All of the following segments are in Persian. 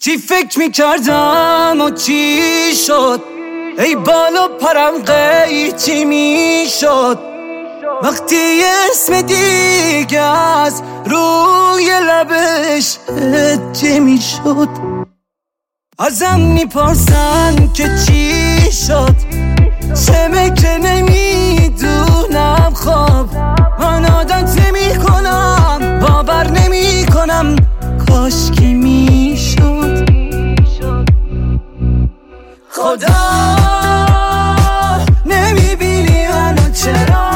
چی فکر میکردم و چی شد، ای بالا پرم قیچی میشد وقتی اسم دیگه از روی لبش هجی میشد. ازم میپرسن که چی شد، چمه که نمیدونم. خب من عادت نمیکنم، باور نمیکنم، کاشکی میشد. خدا نمیبینی منو چرا؟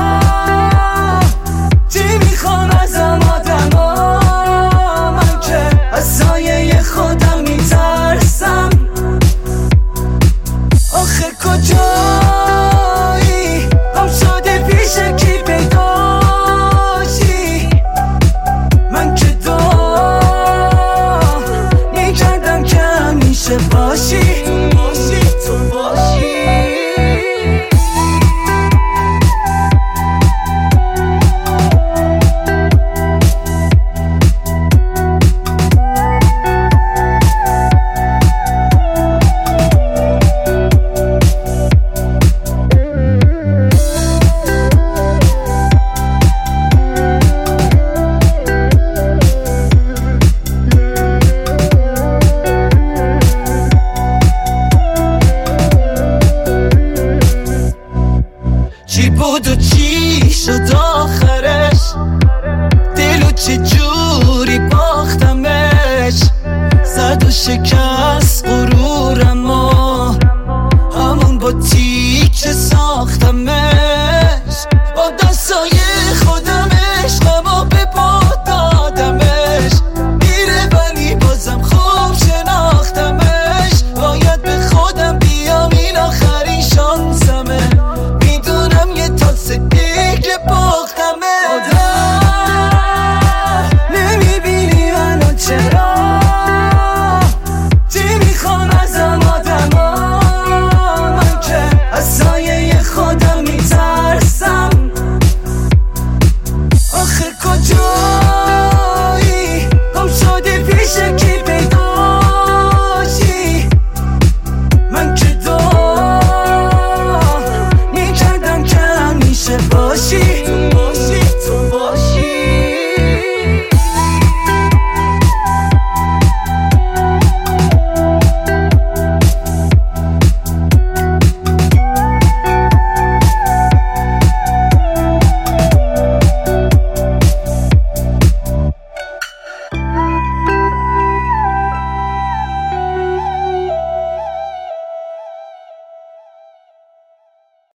چی میخوام ازم آدما؟ من که از سایه خودم میترسم. آخه کجایی؟ هم شده پیش کی پیداشی؟ من که دعا میکردم که همیشه باشی. چی بود و چی شد آخرش؟ دلو چه جوری باختمش؟ زد و شکست